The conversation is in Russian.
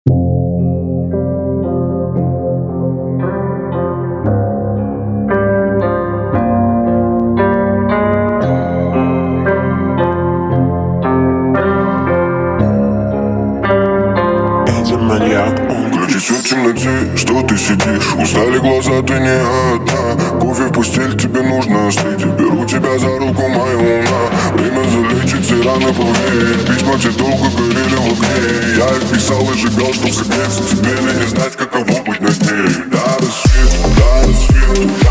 Маньяк, ключи все в темноте, что ты сидишь? Устали глаза, ты не одна. Кофе в постель, тебе нужно остыть. Беру тебя за руку, моя луна. Время залечить все раны повеять. Письма те долго горели в огне. Я их писал и сжигал, чтоб согреться. Тебе ли не знать, каково быть на дне? До рассвету, до рассвету.